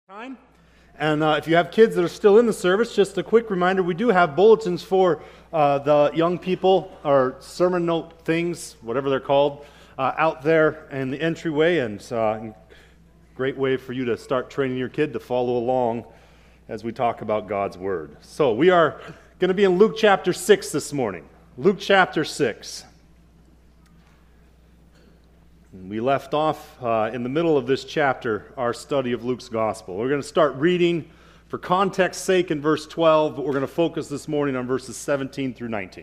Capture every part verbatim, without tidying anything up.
Time. And uh, if you have kids that are still in the service, just a quick reminder, we do have bulletins for uh, the young people, or sermon note things, whatever they're called, uh, out there in the entryway, and uh, a great way for you to start training your kid to follow along as we talk about God's Word. So we are going to be in Luke chapter six this morning. Luke chapter six. We left off uh, in the middle of this chapter, our study of Luke's Gospel. We're going to start reading for context's sake in verse twelve, but we're going to focus this morning on verses seventeen through nineteen.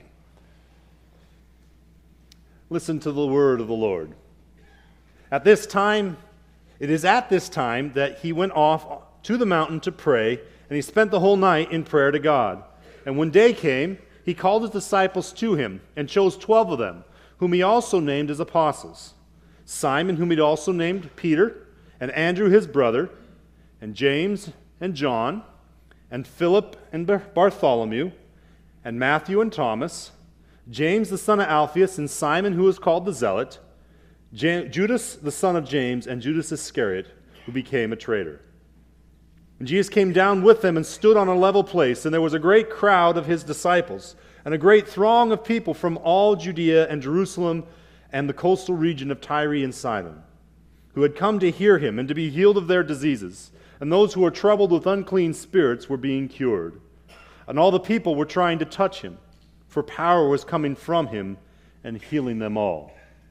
Listen to the word of the Lord. At this time, it is at this time that he went off to the mountain to pray, and he spent the whole night in prayer to God. And when day came, he called his disciples to him, and chose twelve of them, whom he also named as apostles. Simon, whom he also named Peter, and Andrew his brother, and James and John, and Philip and Bartholomew, and Matthew and Thomas, James the son of Alphaeus, and Simon who was called the Zealot, Judas the son of James, and Judas Iscariot, who became a traitor. And Jesus came down with them and stood on a level place, and there was a great crowd of his disciples, and a great throng of people from all Judea and Jerusalem, and the coastal region of Tyre and Sidon, who had come to hear him and to be healed of their diseases. And those who were troubled with unclean spirits were being cured. And all the people were trying to touch him, for power was coming from him and healing them all.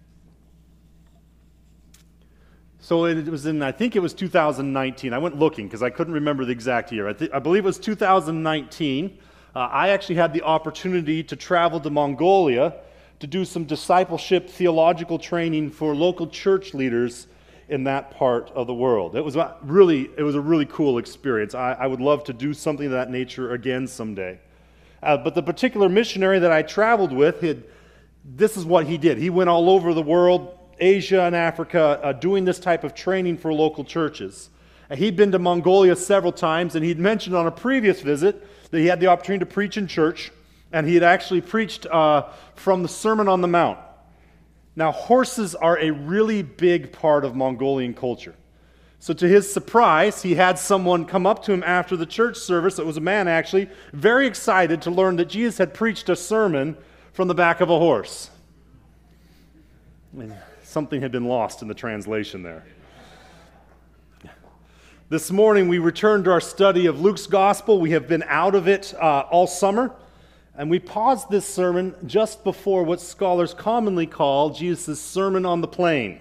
So it was in, I think it was two thousand nineteen. I went looking because I couldn't remember the exact year. I, th- I believe it was two thousand nineteen. Uh, I actually had the opportunity to travel to Mongolia to do some discipleship theological training for local church leaders in that part of the world. It was really, it was a really cool experience. I, I would love to do something of that nature again someday. Uh, but the particular missionary that I traveled with, had, this is what he did. He went all over the world, Asia and Africa, uh, doing this type of training for local churches. Uh, he'd been to Mongolia several times, and he'd mentioned on a previous visit that he had the opportunity to preach in church. And he had actually preached uh, from the Sermon on the Mount. Now, horses are a really big part of Mongolian culture. So to his surprise, he had someone come up to him after the church service, it was a man actually, very excited to learn that Jesus had preached a sermon from the back of a horse. And something had been lost in the translation there. This morning we returned to our study of Luke's Gospel. We have been out of it uh, all summer. And we paused this sermon just before what scholars commonly call Jesus' Sermon on the Plain.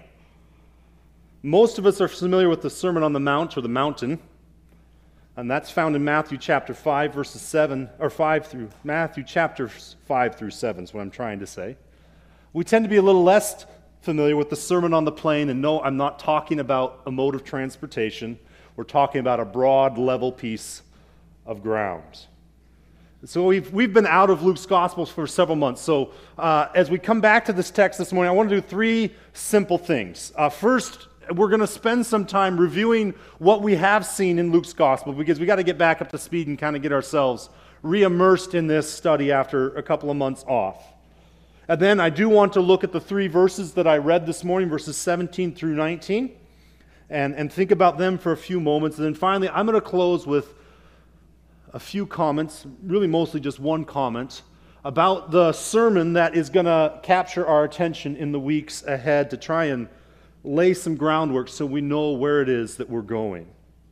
Most of us are familiar with the Sermon on the Mount or the mountain, and that's found in Matthew chapter five, verses seven, or five through, Matthew chapter five through seven is what I'm trying to say. We tend to be a little less familiar with the Sermon on the Plain, and no, I'm not talking about a mode of transportation. We're talking about a broad, level piece of ground. So we've we've been out of Luke's Gospels for several months. So uh, as we come back to this text this morning, I want to do three simple things. Uh, first, we're going to spend some time reviewing what we have seen in Luke's Gospel, because we got to get back up to speed and kind of get ourselves re-immersed in this study after a couple of months off. And then I do want to look at the three verses that I read this morning, verses seventeen through nineteen, and, and think about them for a few moments. And then finally, I'm going to close with a few comments, really mostly just one comment, about the sermon that is going to capture our attention in the weeks ahead to try and lay some groundwork so we know where it is that we're going.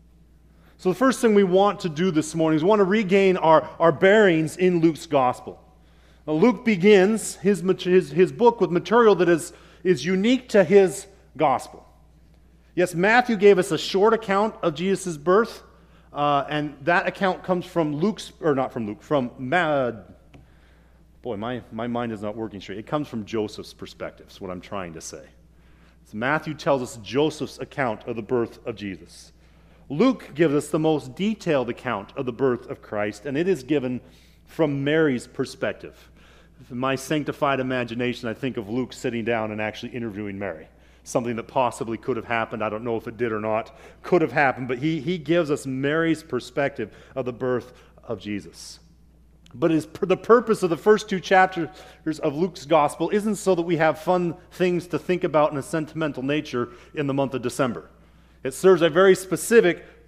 So the first thing we want to do this morning is we want to regain our, our bearings in Luke's Gospel. Now, Luke begins his, his, his book with material that is, is unique to his Gospel. Yes, Matthew gave us a short account of Jesus' birth, Uh, and that account comes from Luke's, or not from Luke, from, uh, boy, my, my mind is not working straight. It comes from Joseph's perspective, is what I'm trying to say. So Matthew tells us Joseph's account of the birth of Jesus. Luke gives us the most detailed account of the birth of Christ, and it is given from Mary's perspective. In my sanctified imagination, I think of Luke sitting down and actually interviewing Mary. Something that possibly could have happened. I don't know if it did or not. Could have happened, but he, he gives us Mary's perspective of the birth of Jesus. But his, the purpose of the first two chapters of Luke's Gospel isn't so that we have fun things to think about in a sentimental nature in the month of December. It serves a very specific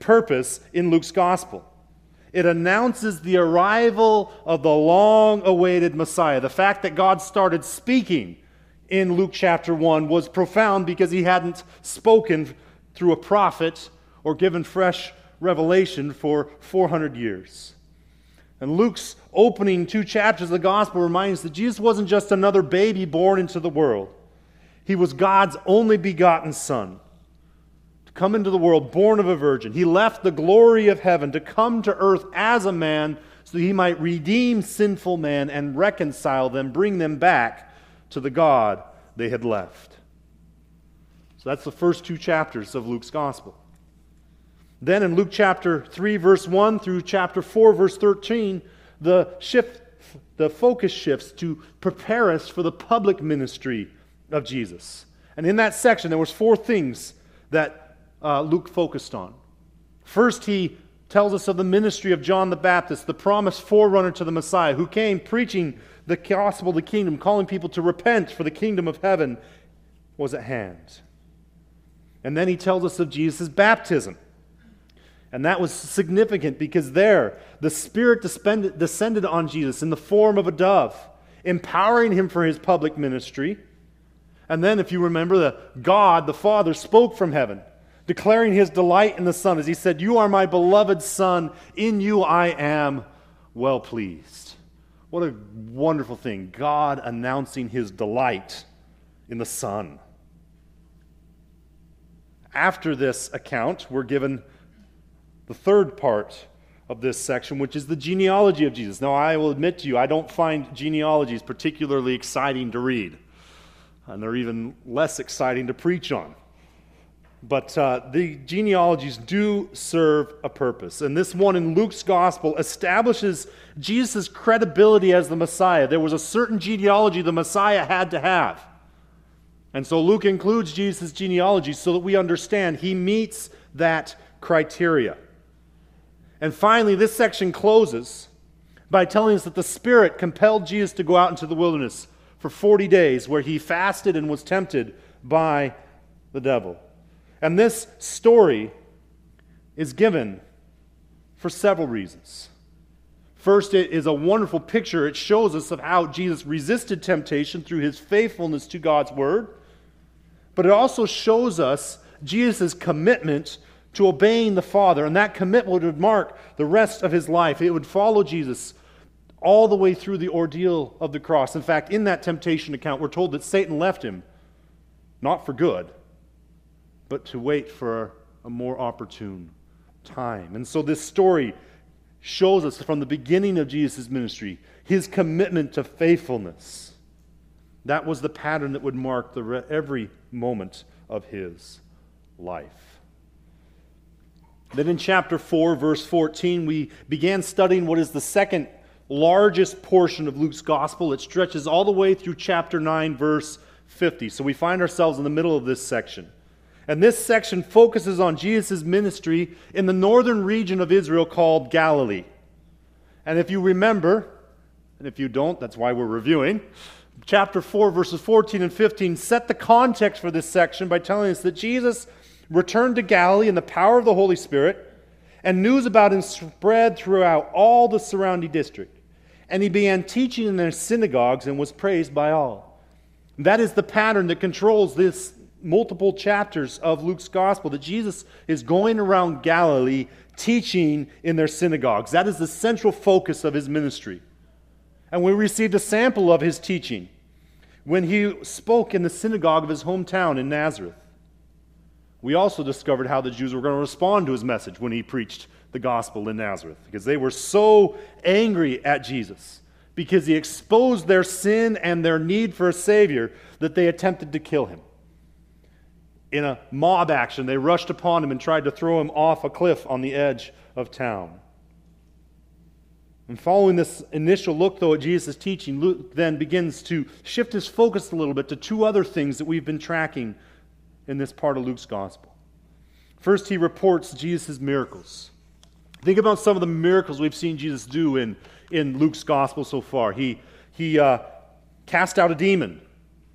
purpose in Luke's gospel. It announces the arrival of the long-awaited Messiah. The fact that God started speaking in Luke chapter one was profound because he hadn't spoken through a prophet or given fresh revelation for four hundred years. And Luke's opening two chapters of the gospel reminds us that Jesus wasn't just another baby born into the world. He was God's only begotten Son, to come into the world born of a virgin. He left the glory of heaven to come to earth as a man so that he might redeem sinful man and reconcile them, bring them back to the God they had left. So that's the first two chapters of Luke's gospel. Then in Luke chapter three, verse one through chapter four, verse thirteen, the shift, the focus shifts to prepare us for the public ministry of Jesus. And in that section, there was four things that uh, Luke focused on. First, he tells us of the ministry of John the Baptist, the promised forerunner to the Messiah, who came preaching the gospel of the kingdom, calling people to repent, for the kingdom of heaven was at hand. And then he tells us of Jesus' baptism. And that was significant because there, the Spirit descended on Jesus in the form of a dove, empowering him for his public ministry. And then, if you remember, the God, the Father, spoke from heaven, declaring his delight in the Son, as he said, "You are my beloved Son, in you I am well pleased." What a wonderful thing, God announcing his delight in the Son. After this account, we're given the third part of this section, which is the genealogy of Jesus. Now, I will admit to you, I don't find genealogies particularly exciting to read, and they're even less exciting to preach on. But uh, the genealogies do serve a purpose. And this one in Luke's gospel establishes Jesus' credibility as the Messiah. There was a certain genealogy the Messiah had to have. And so Luke includes Jesus' genealogy so that we understand he meets that criteria. And finally, this section closes by telling us that the Spirit compelled Jesus to go out into the wilderness for forty days, where he fasted and was tempted by the devil. And this story is given for several reasons. First, it is a wonderful picture. It shows us of how Jesus resisted temptation through his faithfulness to God's word. But it also shows us Jesus' commitment to obeying the Father, and that commitment would mark the rest of his life. It would follow Jesus all the way through the ordeal of the cross. In fact, in that temptation account, we're told that Satan left him, not for good, but to wait for a more opportune time. And so this story shows us from the beginning of Jesus' ministry, his commitment to faithfulness. That was the pattern that would mark the re- every moment of his life. Then in chapter four, verse fourteen, we began studying what is the second largest portion of Luke's gospel. It stretches all the way through chapter nine, verse fifty. So we find ourselves in the middle of this section. And this section focuses on Jesus' ministry in the northern region of Israel called Galilee. And if you remember, and if you don't, that's why we're reviewing, chapter four, verses fourteen and fifteen set the context for this section by telling us that Jesus returned to Galilee in the power of the Holy Spirit, and news about him spread throughout all the surrounding district. And he began teaching in their synagogues and was praised by all. That is the pattern that controls this multiple chapters of Luke's gospel, that Jesus is going around Galilee teaching in their synagogues. That is the central focus of his ministry. And we received a sample of his teaching when he spoke in the synagogue of his hometown in Nazareth. We also discovered how the Jews were going to respond to his message when he preached the gospel in Nazareth, because they were so angry at Jesus because he exposed their sin and their need for a Savior that they attempted to kill him. In a mob action, they rushed upon him and tried to throw him off a cliff on the edge of town. And following this initial look, though, at Jesus' teaching, Luke then begins to shift his focus a little bit to two other things that we've been tracking in this part of Luke's gospel. First, he reports Jesus' miracles. Think about some of the miracles we've seen Jesus do in, in Luke's gospel so far. He, he uh, cast out a demon,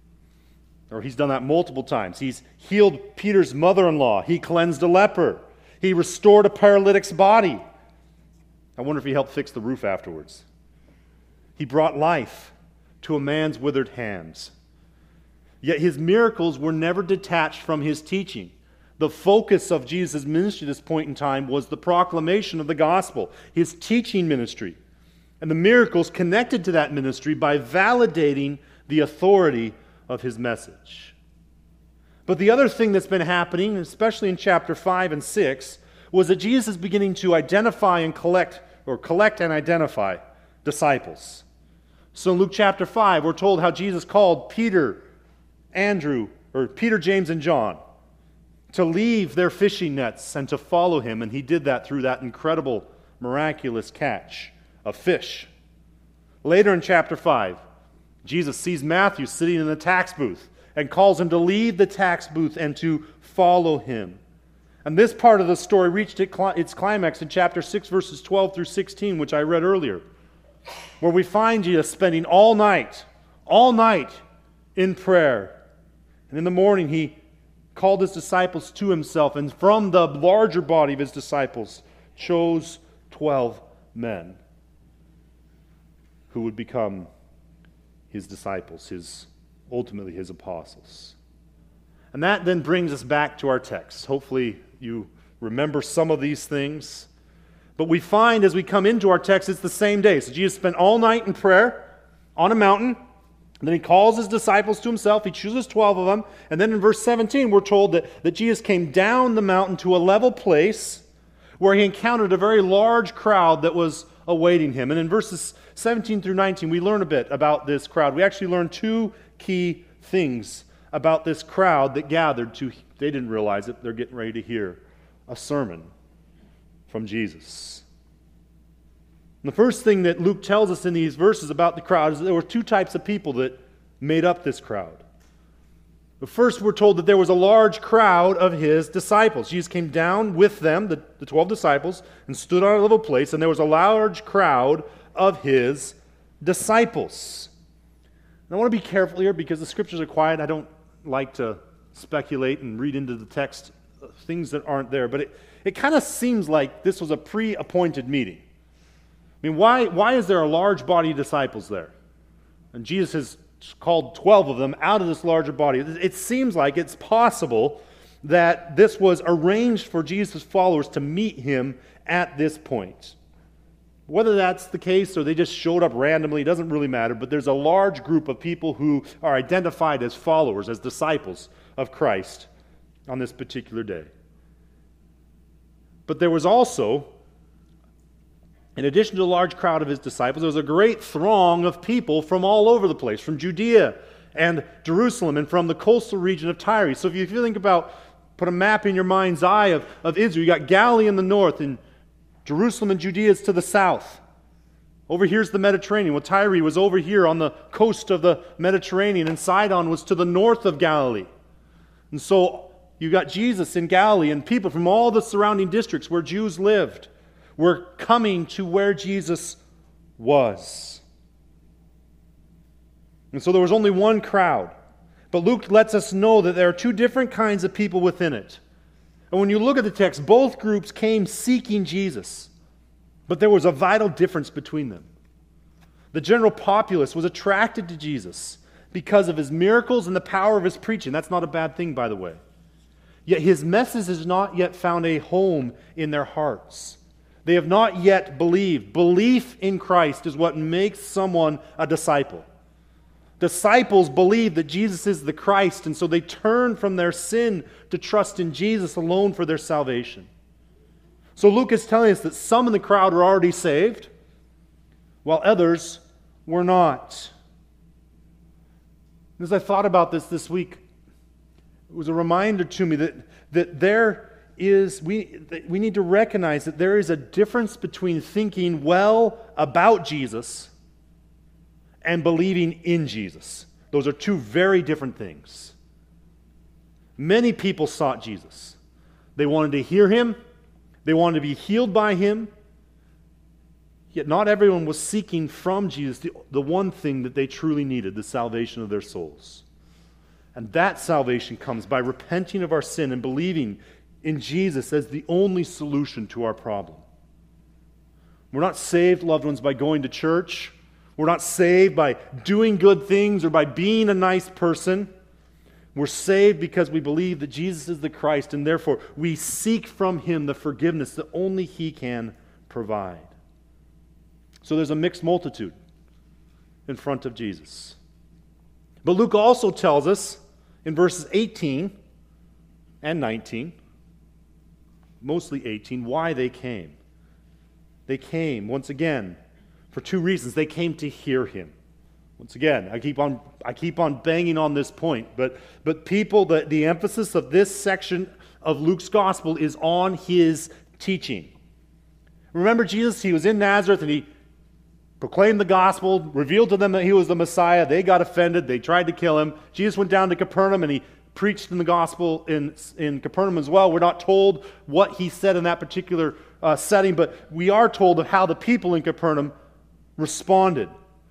or he's done that multiple times. He's healed Peter's mother-in-law. He cleansed a leper. He restored a paralytic's body. I wonder if he helped fix the roof afterwards. He brought life to a man's withered hands. Yet his miracles were never detached from his teaching. The focus of Jesus' ministry at this point in time was the proclamation of the gospel, his teaching ministry, and the miracles connected to that ministry by validating the authority of his message. But the other thing that's been happening, especially in chapter five and six, was that Jesus is beginning to identify and collect, or collect and identify disciples. So in Luke chapter five, we're told how Jesus called Peter, Andrew, or Peter, James, and John to leave their fishing nets and to follow him, and he did that through that incredible, miraculous catch of fish. Later in chapter five, Jesus sees Matthew sitting in the tax booth and calls him to leave the tax booth and to follow him. And this part of the story reached its climax in chapter six, verses twelve through sixteen, which I read earlier, where we find Jesus spending all night, all night in prayer. And in the morning he called his disciples to himself, and from the larger body of his disciples chose twelve men who would become his disciples, his ultimately his apostles. And that then brings us back to our text. Hopefully you remember some of these things. But we find as we come into our text, it's the same day. So Jesus spent all night in prayer on a mountain. And then he calls his disciples to himself. He chooses twelve of them. And then in verse seventeen, we're told that, that Jesus came down the mountain to a level place where he encountered a very large crowd that was awaiting him. And in verses seventeen through nineteen, we learn a bit about this crowd. We actually learn two key things about this crowd that gathered to, they didn't realize it, they're getting ready to hear a sermon from Jesus. And the first thing that Luke tells us in these verses about the crowd is that there were two types of people that made up this crowd. But first, we're told that there was a large crowd of his disciples. Jesus came down with them, the, the twelve disciples, and stood on a level place, and there was a large crowd of his disciples. And I want to be careful here because the scriptures are quiet. I don't like to speculate and read into the text things that aren't there, but it, it kind of seems like this was a pre-appointed meeting. I mean, why, why is there a large body of disciples there? And Jesus has called twelve of them out of this larger body. It seems like it's possible that this was arranged for Jesus' followers to meet him at this point. Whether that's the case or they just showed up randomly doesn't really matter, but there's a large group of people who are identified as followers, as disciples of Christ on this particular day. But there was also, in addition to a large crowd of his disciples, there was a great throng of people from all over the place, from Judea and Jerusalem and from the coastal region of Tyre. So if you, if you think about, put a map in your mind's eye of, of Israel, you got Galilee in the north and Jerusalem and Judea is to the south. Over here's the Mediterranean. Well, Tyre was over here on the coast of the Mediterranean, and Sidon was to the north of Galilee. And so you got Jesus in Galilee, and people from all the surrounding districts where Jews lived were coming to where Jesus was. And so there was only one crowd. But Luke lets us know that there are two different kinds of people within it. And when you look at the text, both groups came seeking Jesus. But there was a vital difference between them. The general populace was attracted to Jesus because of his miracles and the power of his preaching. That's not a bad thing, by the way. Yet his message has not yet found a home in their hearts. They have not yet believed. Belief in Christ is what makes someone a disciple. Disciples believe that Jesus is the Christ, and so they turn from their sin to trust in Jesus alone for their salvation. So Luke is telling us that some in the crowd were already saved, while others were not. As I thought about this this week, it was a reminder to me that, that there is, we, that we need to recognize that there is a difference between thinking well about Jesus and believing in Jesus. Those are two very different things. Many people sought Jesus. They wanted to hear him. They wanted to be healed by him. Yet not everyone was seeking from Jesus the, the one thing that they truly needed, the salvation of their souls. And that salvation comes by repenting of our sin and believing in Jesus as the only solution to our problem. We're not saved, loved ones, by going to church. We're not saved by doing good things or by being a nice person. We're saved because we believe that Jesus is the Christ, and therefore we seek from Him the forgiveness that only He can provide. So there's a mixed multitude in front of Jesus. But Luke also tells us in verses eighteen and nineteen, mostly eighteen, why they came. They came, once again, for two reasons. They came to hear Him. Once again, I keep on I keep on banging on this point, but but people, the, the emphasis of this section of Luke's gospel is on His teaching. Remember Jesus, He was in Nazareth and He proclaimed the gospel, revealed to them that He was the Messiah. They got offended. They tried to kill Him. Jesus went down to Capernaum and He preached in the gospel in, in Capernaum as well. We're not told what He said in that particular uh, setting, but we are told of how the people in Capernaum responded.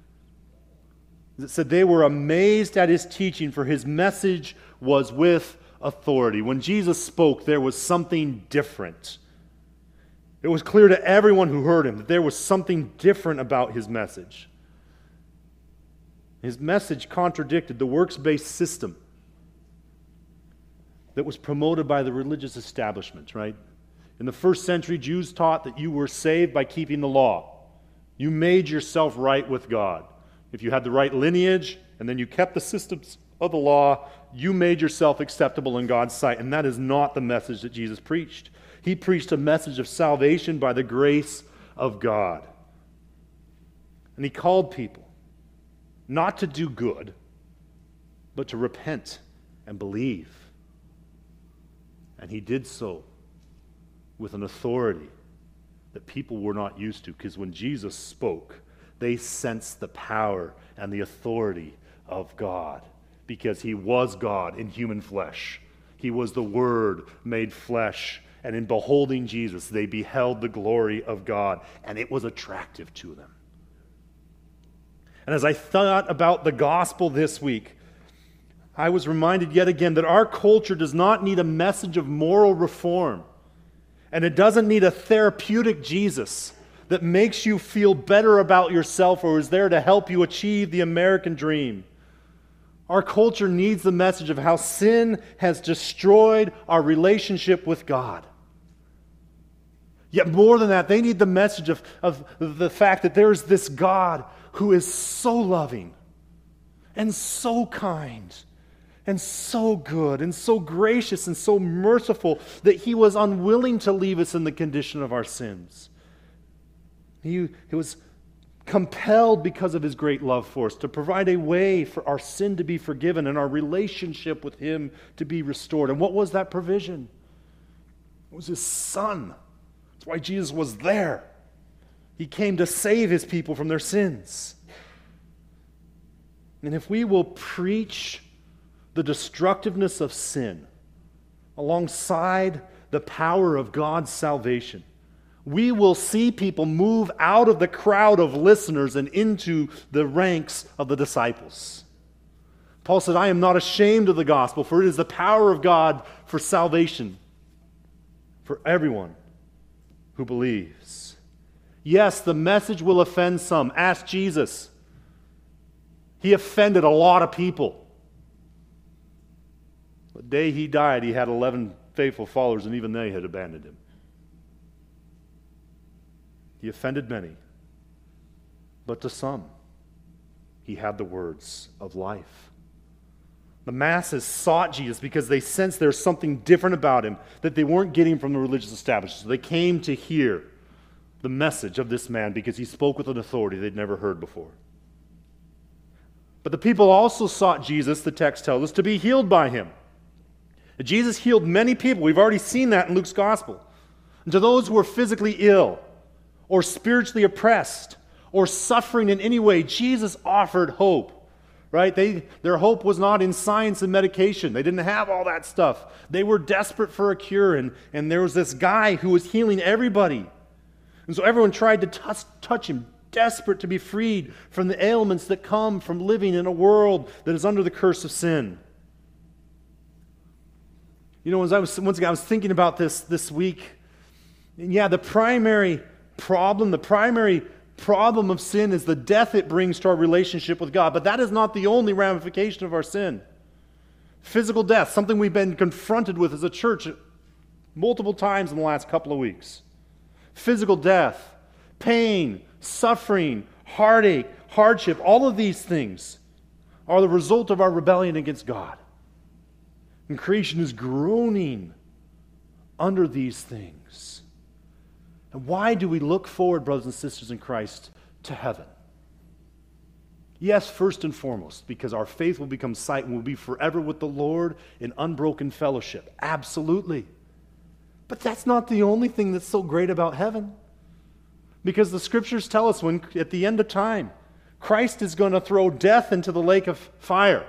It said they were amazed at His teaching, for His message was with authority. When Jesus spoke, there was something different. It was clear to everyone who heard Him that there was something different about His message. His message contradicted the works-based system that was promoted by the religious establishment, right? In the first century, Jews taught that you were saved by keeping the law. You made yourself right with God. If you had the right lineage, and then you kept the systems of the law, you made yourself acceptable in God's sight. And that is not the message that Jesus preached. He preached a message of salvation by the grace of God. And He called people not to do good, but to repent and believe. And He did so with an authority that people were not used to, because when Jesus spoke, they sensed the power and the authority of God, because He was God in human flesh. He was the Word made flesh, and in beholding Jesus, they beheld the glory of God, and it was attractive to them. And as I thought about the gospel this week, I was reminded yet again that our culture does not need a message of moral reform, and it doesn't need a therapeutic Jesus that makes you feel better about yourself or is there to help you achieve the American dream. Our culture needs the message of how sin has destroyed our relationship with God. Yet more than that, they need the message of, of the fact that there is this God who is so loving and so kind and so good and so gracious and so merciful that He was unwilling to leave us in the condition of our sins. He, he was compelled because of His great love for us to provide a way for our sin to be forgiven and our relationship with Him to be restored. And what was that provision? It was His Son. That's why Jesus was there. He came to save His people from their sins. And if we will preach the destructiveness of sin alongside the power of God's salvation, we will see people move out of the crowd of listeners and into the ranks of the disciples. Paul said, I am not ashamed of the gospel, for it is the power of God for salvation for everyone who believes. Yes, the message will offend some. Ask Jesus. He offended a lot of people. The day He died, He had eleven faithful followers, and even they had abandoned Him. He offended many, but to some, He had the words of life. The masses sought Jesus because they sensed there's something different about Him that they weren't getting from the religious establishment. So they came to hear the message of this man because He spoke with an authority they'd never heard before. But the people also sought Jesus, the text tells us, to be healed by Him. Jesus healed many people. We've already seen that in Luke's gospel. And to those who were physically ill, or spiritually oppressed, or suffering in any way, Jesus offered hope, right? They, their hope was not in science and medication. They didn't have all that stuff. They were desperate for a cure, and, and there was this guy who was healing everybody. And so everyone tried to touch, touch Him, desperate to be freed from the ailments that come from living in a world that is under the curse of sin. You know, as I was, once again, I was thinking about this this week, and yeah, the primary problem, the primary problem of sin is the death it brings to our relationship with God. But that is not the only ramification of our sin. Physical death, something we've been confronted with as a church multiple times in the last couple of weeks. Physical death, pain, suffering, heartache, hardship, all of these things are the result of our rebellion against God. And creation is groaning under these things. And why do we look forward, brothers and sisters in Christ, to heaven? Yes, first and foremost, because our faith will become sight and we'll be forever with the Lord in unbroken fellowship. Absolutely. But that's not the only thing that's so great about heaven. Because the Scriptures tell us when, at the end of time, Christ is going to throw death into the lake of fire.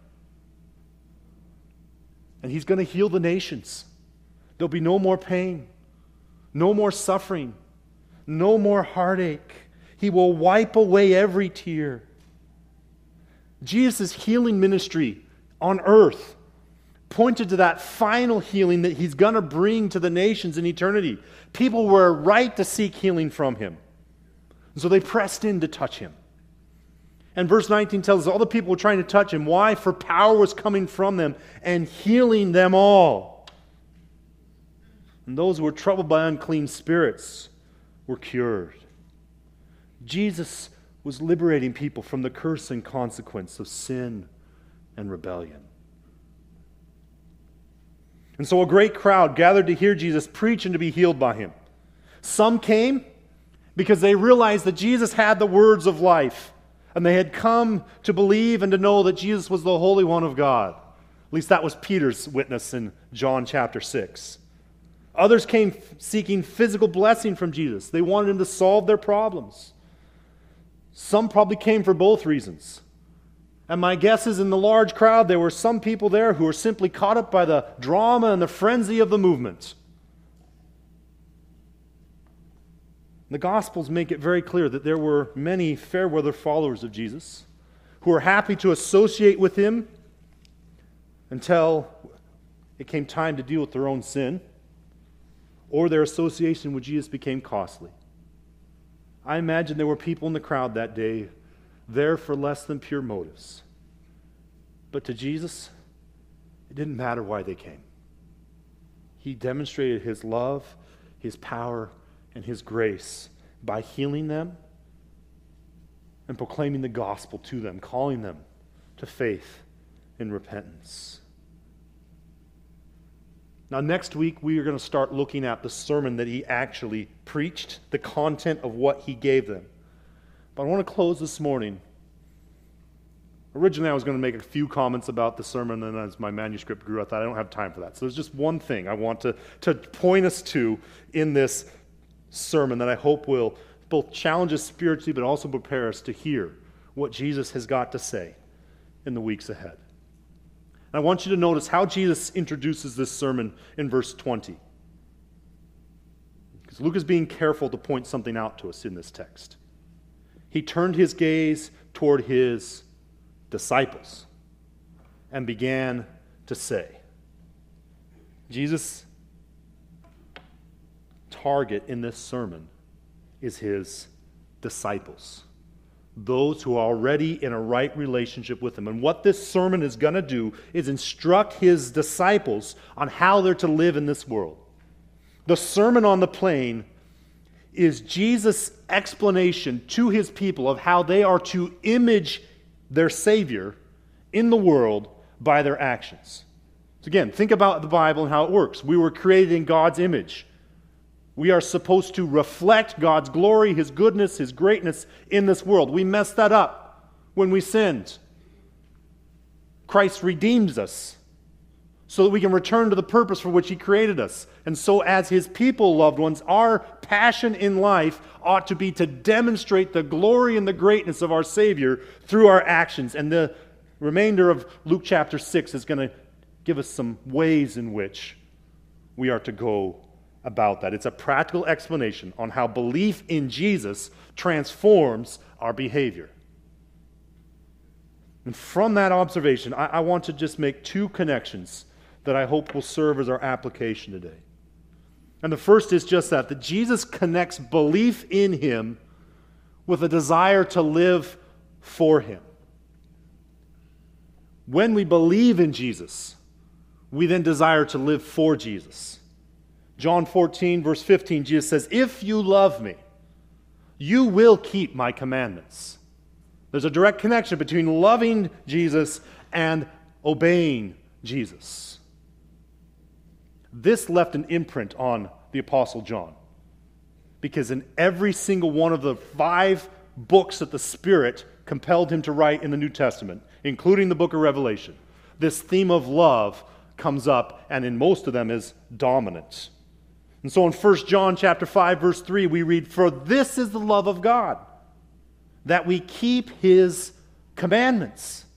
And He's going to heal the nations. There'll be no more pain, no more suffering, no more heartache. He will wipe away every tear. Jesus' healing ministry on earth pointed to that final healing that He's going to bring to the nations in eternity. People were right to seek healing from Him. And so they pressed in to touch Him. And verse nineteen tells us all the people were trying to touch Him. Why? For power was coming from them and healing them all. And those who were troubled by unclean spirits were cured. Jesus was liberating people from the curse and consequence of sin and rebellion. And so a great crowd gathered to hear Jesus preach and to be healed by Him. Some came because they realized that Jesus had the words of life, and they had come to believe and to know that Jesus was the Holy One of God. At least that was Peter's witness in John chapter six. Others came seeking physical blessing from Jesus. They wanted Him to solve their problems. Some probably came for both reasons. And my guess is in the large crowd, there were some people there who were simply caught up by the drama and the frenzy of the movement. The Gospels make it very clear that there were many fair-weather followers of Jesus who were happy to associate with Him until it came time to deal with their own sin, or their association with Jesus became costly. I imagine there were people in the crowd that day there for less than pure motives. But to Jesus, it didn't matter why they came. He demonstrated His love, His power, and His grace by healing them and proclaiming the gospel to them, calling them to faith and repentance. Now, next week, we are going to start looking at the sermon that He actually preached, the content of what He gave them. But I want to close this morning. Originally, I was going to make a few comments about the sermon, and as my manuscript grew, I thought I don't have time for that. So there's just one thing I want to, to point us to in this sermon that I hope will both challenge us spiritually, but also prepare us to hear what Jesus has got to say in the weeks ahead. I want you to notice how Jesus introduces this sermon in verse twenty. Because Luke is being careful to point something out to us in this text. He turned His gaze toward His disciples and began to say. Jesus' target in this sermon is His disciples. Those who are already in a right relationship with Him. And what this sermon is going to do is instruct His disciples on how they're to live in this world. The Sermon on the Plain is Jesus' explanation to His people of how they are to image their Savior in the world by their actions. So again, think about the Bible and how it works. We were created in God's image. We are supposed to reflect God's glory, His goodness, His greatness in this world. We messed that up when we sinned. Christ redeems us so that we can return to the purpose for which He created us. And so as His people, loved ones, our passion in life ought to be to demonstrate the glory and the greatness of our Savior through our actions. And the remainder of Luke chapter six is going to give us some ways in which we are to go about that. It's a practical explanation on how belief in Jesus transforms our behavior. And from that observation, I, I want to just make two connections that I hope will serve as our application today. And the first is just that, that Jesus connects belief in him with a desire to live for him. When we believe in Jesus, we then desire to live for Jesus. John fourteen, verse fifteen, Jesus says, "If you love me, you will keep my commandments." There's a direct connection between loving Jesus and obeying Jesus. This left an imprint on the Apostle John, because in every single one of the five books that the Spirit compelled him to write in the New Testament, including the book of Revelation, this theme of love comes up, and in most of them is dominant. And so in First John chapter five, verse three, we read, "For this is the love of God, that we keep his commandments."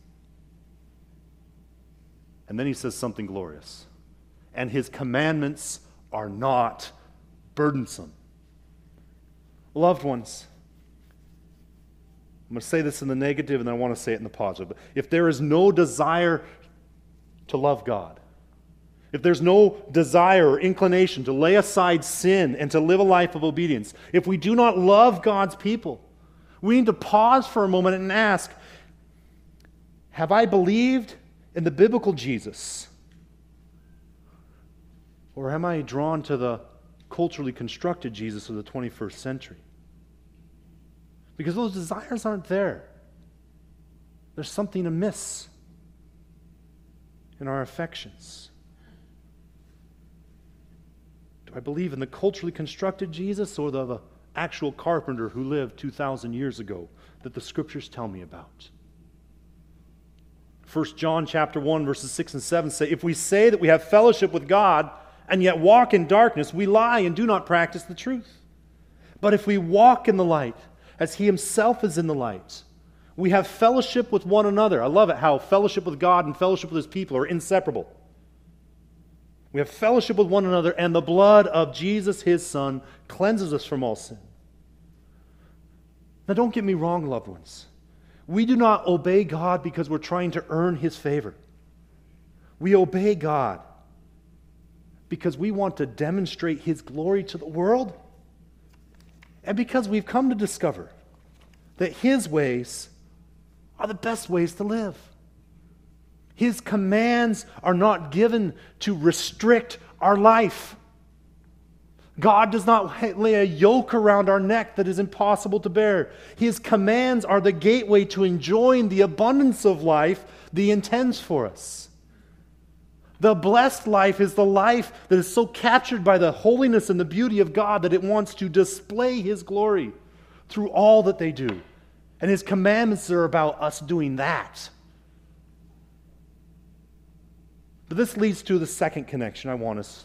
And then he says something glorious. "And his commandments are not burdensome." Loved ones, I'm going to say this in the negative and then I want to say it in the positive. If there is no desire to love God, if there's no desire or inclination to lay aside sin and to live a life of obedience, if we do not love God's people, we need to pause for a moment and ask, have I believed in the biblical Jesus? Or am I drawn to the culturally constructed Jesus of the twenty-first century? Because those desires aren't there. There's something amiss in our affections. Do I believe in the culturally constructed Jesus or the, the actual carpenter who lived two thousand years ago that the Scriptures tell me about? First John chapter one, verses six and seven say, "If we say that we have fellowship with God and yet walk in darkness, we lie and do not practice the truth. But if we walk in the light, as he himself is in the light, we have fellowship with one another." I love it how fellowship with God and fellowship with his people are inseparable. We have fellowship with one another, and the blood of Jesus, his Son, cleanses us from all sin. Now don't get me wrong, loved ones. We do not obey God because we're trying to earn his favor. We obey God because we want to demonstrate his glory to the world, and because we've come to discover that his ways are the best ways to live. His commands are not given to restrict our life. God does not lay a yoke around our neck that is impossible to bear. His commands are the gateway to enjoying the abundance of life that he intends for us. The blessed life is the life that is so captured by the holiness and the beauty of God that it wants to display his glory through all that they do. And his commandments are about us doing that. But this leads to the second connection I want us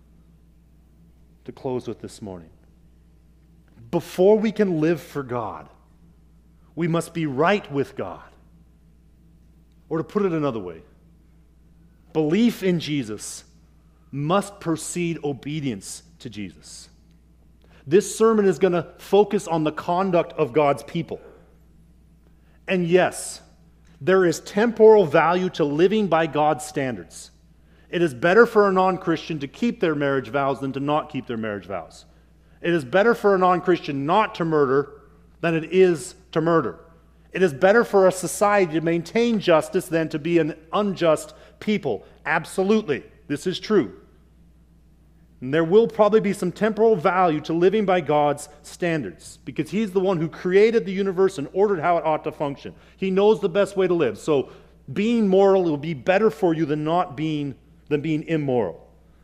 to close with this morning. Before we can live for God, we must be right with God. Or to put it another way, belief in Jesus must precede obedience to Jesus. This sermon is going to focus on the conduct of God's people. And yes, there is temporal value to living by God's standards. It is better for a non-Christian to keep their marriage vows than to not keep their marriage vows. It is better for a non-Christian not to murder than it is to murder. It is better for a society to maintain justice than to be an unjust people. Absolutely. This is true. And there will probably be some temporal value to living by God's standards, because he's the one who created the universe and ordered how it ought to function. He knows the best way to live. So being moral will be better for you than not being than being immoral.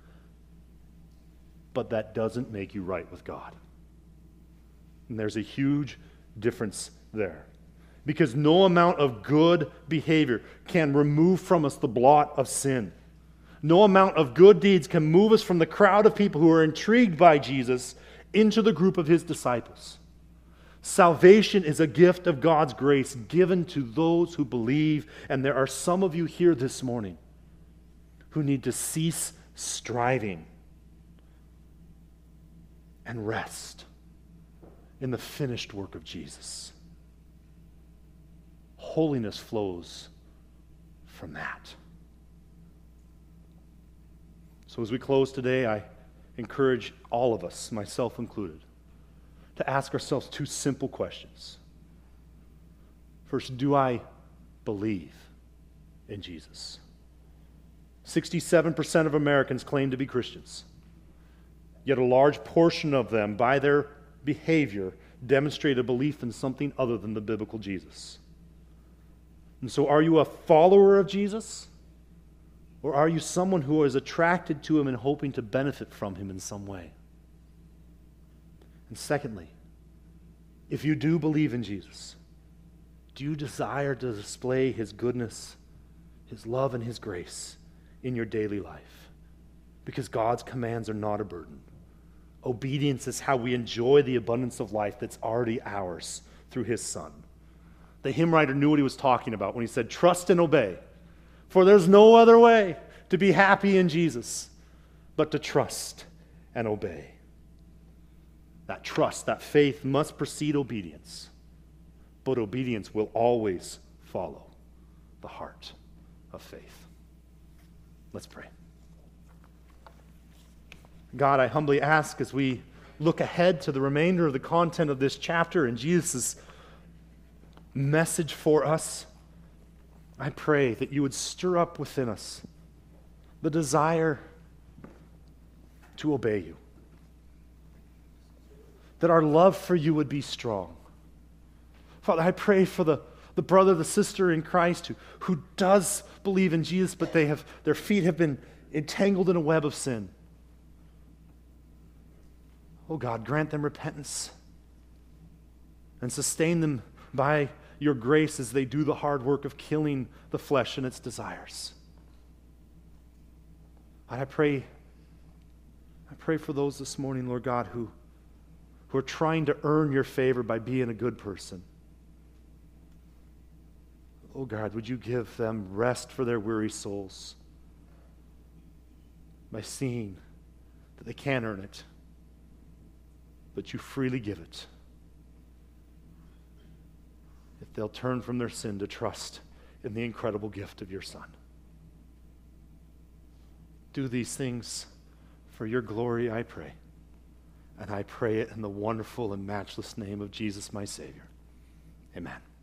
But that doesn't make you right with God. And there's a huge difference there. Because no amount of good behavior can remove from us the blot of sin. No amount of good deeds can move us from the crowd of people who are intrigued by Jesus into the group of his disciples. Salvation is a gift of God's grace given to those who believe, and there are some of you here this morning who need to cease striving and rest in the finished work of Jesus. Holiness flows from that. So as we close today, I encourage all of us, myself included, to ask ourselves two simple questions. First, do I believe in Jesus? sixty-seven percent of Americans claim to be Christians, yet a large portion of them, by their behavior, demonstrate a belief in something other than the biblical Jesus. And so are you a follower of Jesus? Or are you someone who is attracted to him and hoping to benefit from him in some way? And secondly, if you do believe in Jesus, do you desire to display his goodness, his love, and his grace in your daily life? Because God's commands are not a burden. Obedience is how we enjoy the abundance of life that's already ours through his Son. The hymn writer knew what he was talking about when he said, "Trust and obey, for there's no other way to be happy in Jesus but to trust and obey." That trust, that faith must precede obedience, but obedience will always follow the heart of faith. Let's pray. God, I humbly ask as we look ahead to the remainder of the content of this chapter and Jesus' message for us, I pray that you would stir up within us the desire to obey you, that our love for you would be strong. Father, I pray for the, the brother, the sister in Christ who, who does believe in Jesus, but they have their feet have been entangled in a web of sin. Oh God, grant them repentance and sustain them by your grace as they do the hard work of killing the flesh and its desires. And I pray, I pray for those this morning, Lord God, who, who are trying to earn your favor by being a good person. Oh God, would you give them rest for their weary souls by seeing that they can't earn it, but you freely give it. If they'll turn from their sin to trust in the incredible gift of your Son. Do these things for your glory, I pray. And I pray it in the wonderful and matchless name of Jesus, my Savior. Amen.